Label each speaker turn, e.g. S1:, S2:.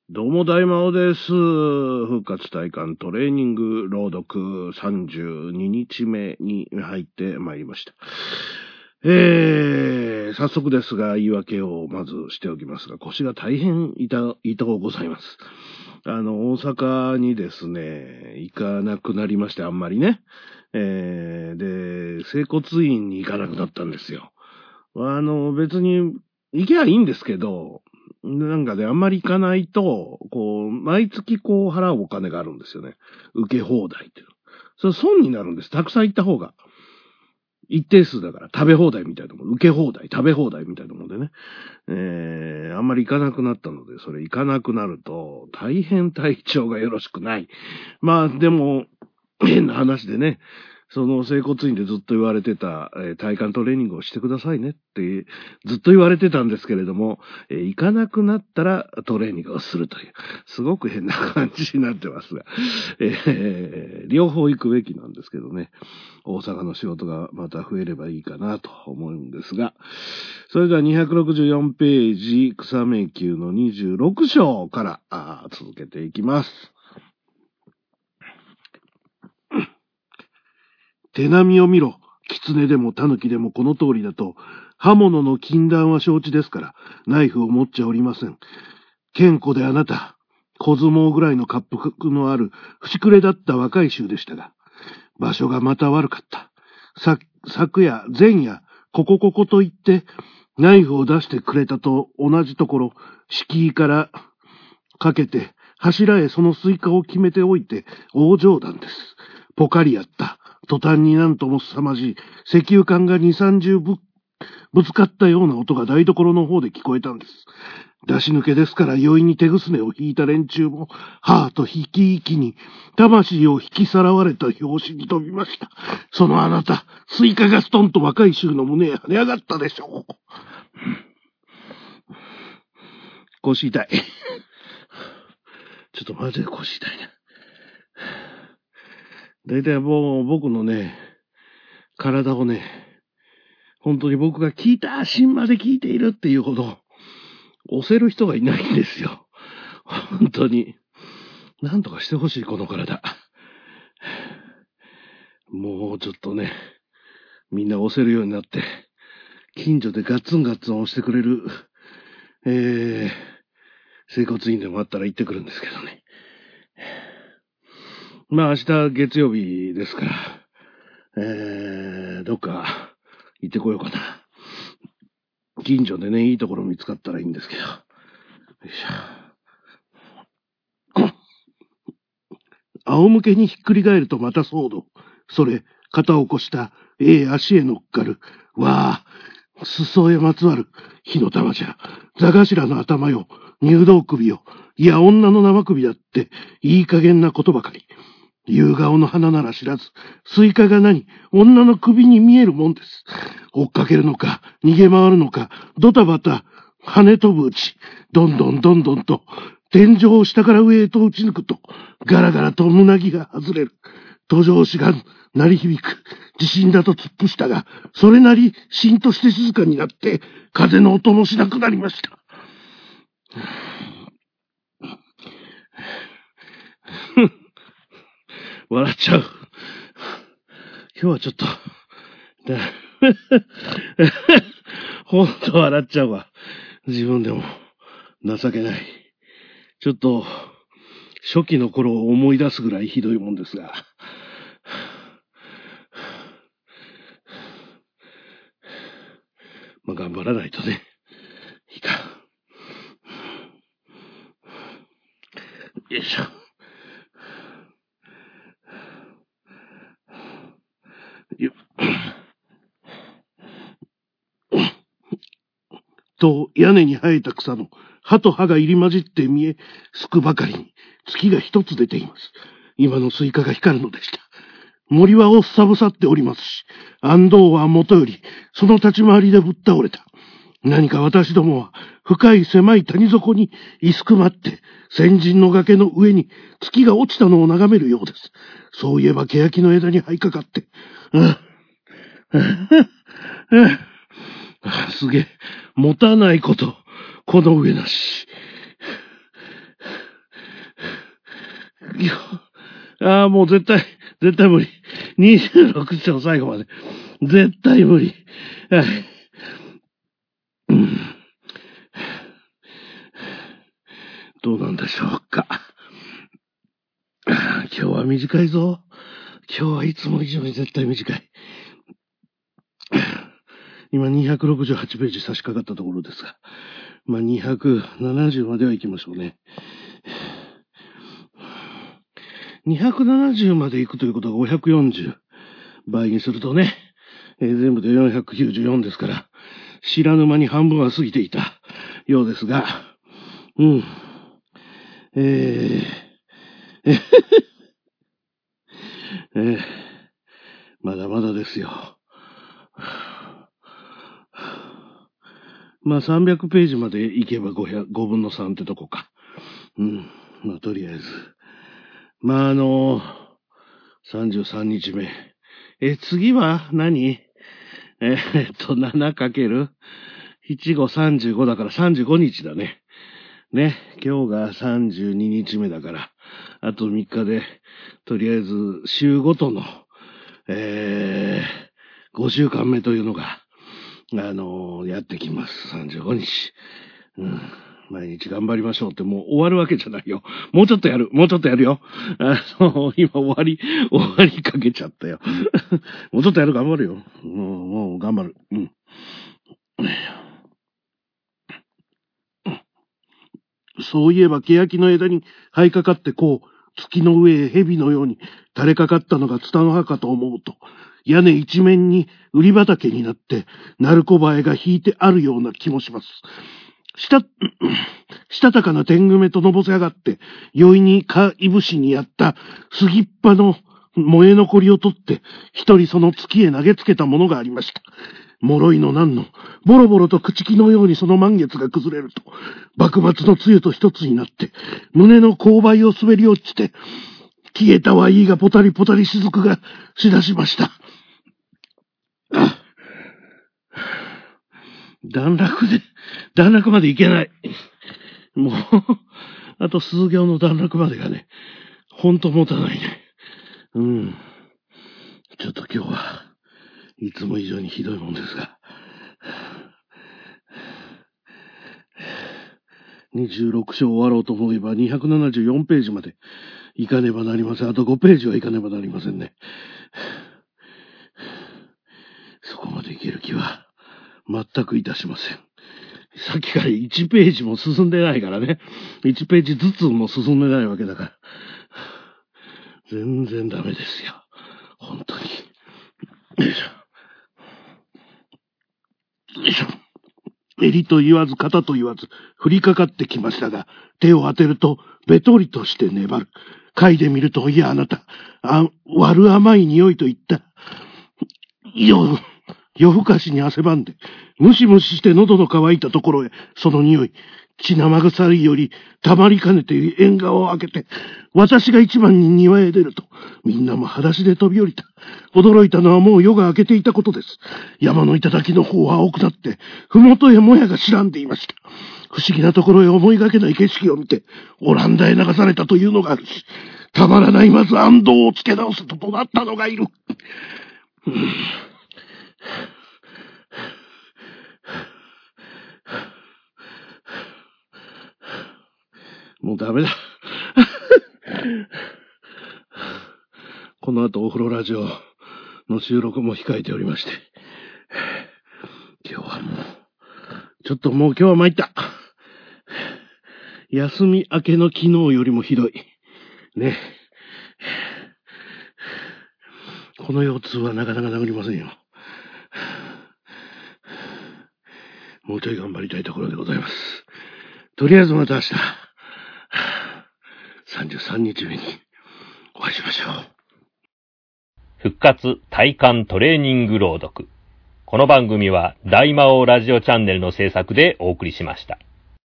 S1: どうも大魔王です。復活体感トレーニング朗読32日目に入ってまいりました。早速ですが言い訳をまずしておきますが、腰が大変痛うございます。大阪にですね、行かなくなりまして、あんまりね。で、整骨院に行かなくなったんですよ。別に行けばいいんですけど、なんかね、あんまり行かないと、毎月払うお金があるんですよね。受け放題っていうの。それ損になるんです。たくさん行った方が。一定数だから食べ放題みたいなもん。受け放題、食べ放題みたいなもんでね。あんまり行かなくなったので、それ行かなくなると、大変体調がよろしくない。まあ、でも、変な話でね、その整骨院でずっと言われてた、体幹トレーニングをしてくださいねってずっと言われてたんですけれども、行かなくなったらトレーニングをするという、すごく変な感じになってますが、両方行くべきなんですけどね、大阪の仕事がまた増えればいいかなと思うんですが、それでは264ページ草迷宮の26章から続けていきます。手並みを見ろ。狐でも狸でもこの通りだと、刃物の禁断は承知ですから、ナイフを持っちゃおりません。健康であなた、小相撲ぐらいの滑腹のある、節くれだった若い衆でしたが、場所がまた悪かった。昨夜、前夜、ここと言って、ナイフを出してくれたと同じところ、敷居からかけて、柱へそのスイカを決めておいて、大冗談です。ポカリやった。途端になんとも凄まじい石油缶が2、30ぶつかったような音が台所の方で聞こえたんです。出し抜けですから容易に手ぐすねを引いた連中も、はぁと引き息に、魂を引きさらわれた拍子に飛びました。そのあなた、スイカがストンと若い衆の胸へ跳ね上がったでしょう。腰痛い。ちょっとマジで腰痛いな。だいたいもう僕のね、体をね、本当に僕が聞いた芯まで聞いているっていうほど、押せる人がいないんですよ。本当に。なんとかしてほしい、この体。もうちょっとね、みんな押せるようになって、近所でガッツンガッツン押してくれる、整骨院でもあったら行ってくるんですけどね。まあ明日月曜日ですから、どっか行ってこようかな。近所でね、いいところ見つかったらいいんですけど。よいしょ。仰向けにひっくり返るとまた騒動。それ、肩を起こした足へ乗っかる。わあ、裾へまつわる火の玉じゃ。座頭の頭よ、入道首よ。いや、女の生首だって、いい加減なことばかり。夕顔の花なら知らず、スイカが何、女の首に見えるもんです。追っかけるのか、逃げ回るのか、ドタバタ、跳ね飛ぶうち、どんどんと、天井を下から上へと打ち抜くと、ガラガラと胸木が外れる。途上子が鳴り響く。地震だと突っ伏したが、それなりしんとして静かになって、風の音もしなくなりました。笑っちゃう。今日はちょっと、ほんと笑っちゃうわ。自分でも情けない。ちょっと、初期の頃を思い出すぐらいひどいもんですが。まあ、頑張らないとね。いいか。よいしょ。と屋根に生えた草の葉と葉が入り混じって見え、すくばかりに月が一つ出ています。今のスイカが光るのでした。森はおっさぶさっておりますし、安藤はもとよりその立ち回りでぶっ倒れた。何か私どもは深い狭い谷底に居すくまって先人の崖の上に月が落ちたのを眺めるようです。そういえば欅の枝に這いかかって、すげえ、持たないこと、この上なし。 もう絶対無理。26章最後まで。絶対無理。はい。どうなんでしょうか。今日は短いぞ。今日はいつも以上に絶対短い。今268ページ差し掛かったところですが、270までは行きましょうね。270まで行くということが540倍にするとね、全部で494ですから、知らぬ間に半分は過ぎていたようですが、まだまだですよ。300ページまで行けば5分の3ってとこか。とりあえず。33日目。次は何7× 7535だから35日だね。ね。今日が32日目だから、あと3日で、とりあえず週ごとの、5週間目というのが、やってきます。35日。毎日頑張りましょうってもう終わるわけじゃないよ。もうちょっとやるよ。今終わりかけちゃったよ。もうちょっとやる、頑張るよ。もう頑張る。そういえば、欅の枝に這いかかって月の上へ蛇のように垂れかかったのがツタの葉かと思うと、屋根一面に売り畑になって、鳴子バエが引いてあるような気もします。したたかな天狗めとのぼせ上がって、宵にいぶしにやった杉っ葉の燃え残りを取って、一人その月へ投げつけたものがありました。脆いのなんの、ボロボロと朽木のようにその満月が崩れると、幕末の露と一つになって、胸の勾配を滑り落ちて、消えたはいいがポタリポタリ雫がしだしました。段落まで行けない。もう、あと数行の段落までがね、ほんと持たないね。ちょっと今日はいつも以上にひどいもんですが。26章終わろうと思えば274ページまで行かねばなりません。あと5ページは行かねばなりませんね。そこまで行ける気は全くいたしません。さっきから1ページも進んでないからね。1ページずつも進んでないわけだから。全然ダメですよ。本当に。よいしょ。よいしょ。襟と言わず肩と言わず降りかかってきましたが、手を当てるとべとりとして粘る。嗅いでみると、いやあなた、悪甘い匂いと言った。夜更かしに汗ばんで、ムシムシして喉の渇いたところへ、その匂い、血生臭いよりたまりかねて縁側を開けて、私が一番に庭へ出ると、みんなも裸足で飛び降りた。驚いたのはもう夜が明けていたことです。山の頂の方は青くなって、ふもとへもやが白んでいました。不思議なところへ思いがけない景色を見て、オランダへ流されたというのがあるし、たまらないまず安藤をつけ直すと怒ったのがいる。もうダメだ。この後お風呂ラジオの収録も控えておりまして。今日はもう今日は参った。休み明けの昨日よりもひどい。ね。この腰痛はなかなか治りませんよ。もうちょい頑張りたいところでございます。とりあえずまた明日。33日目にお会いしましょう。
S2: 復活体幹トレーニング朗読。この番組は大魔王ラジオチャンネルの制作でお送りしました。